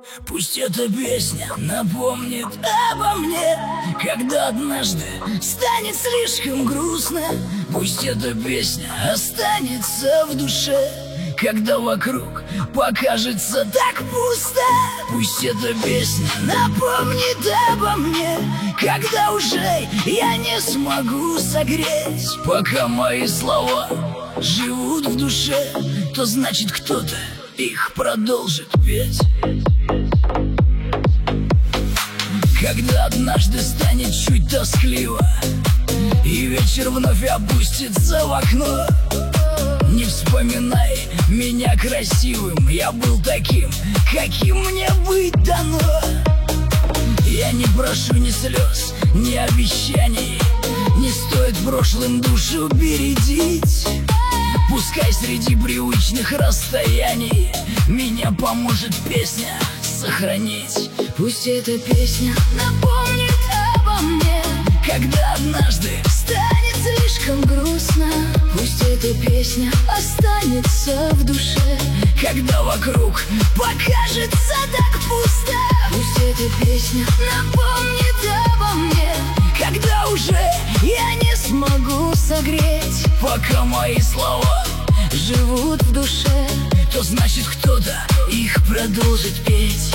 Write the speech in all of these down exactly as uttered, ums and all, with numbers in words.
Пусть эта песня напомнит обо мне, когда однажды станет слишком грустно. Пусть эта песня останется в душе, когда вокруг покажется так пусто. Пусть эта песня напомнит обо мне, когда уже я не смогу согреть. Пока мои слова живут в душе, то значит кто-то их продолжит петь. Когда однажды станет чуть тоскливо и вечер вновь опустится в окно, не вспоминай меня красивым, я был таким, каким мне быть дано. Я не прошу ни слез, ни обещаний, не стоит прошлым душу бередить. Пускай среди привычных расстояний меня поможет песня сохранить. Пусть эта песня напомнит обо мне, когда однажды станет слишком грустно. Пусть эта песня останется в душе, когда вокруг покажется так пусто. Пусть эта песня напомнит обо мне, когда уже я не смогу согреть. Пока мои слова живут в душе, то значит кто-то их продолжит петь.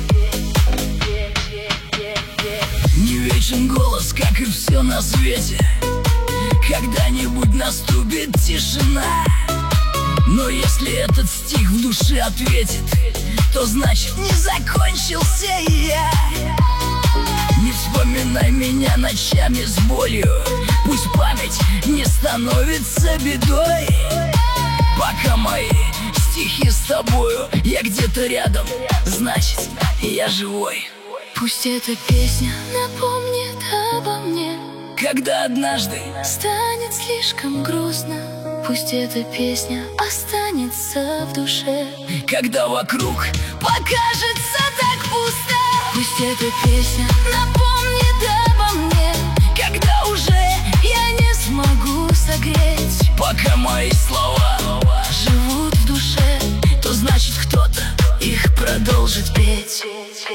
Не вечен голос, как и все на свете, когда-нибудь наступит тишина. Но если этот стих в душе ответит, то значит не закончился я. Не вспоминай меня ночами с болью, пусть память не становится бедой. Пока мои стихи с тобою, я где-то рядом, значит я живой. Пусть эта песня напомнит обо мне, когда однажды станет слишком грустно. Пусть эта песня останется в душе, когда вокруг покажется так пусто. Пусть эта песня напомнит обо мне, когда уже я не смогу согреть. Пока мои слова живут в душе, то значит кто-то их продолжит петь.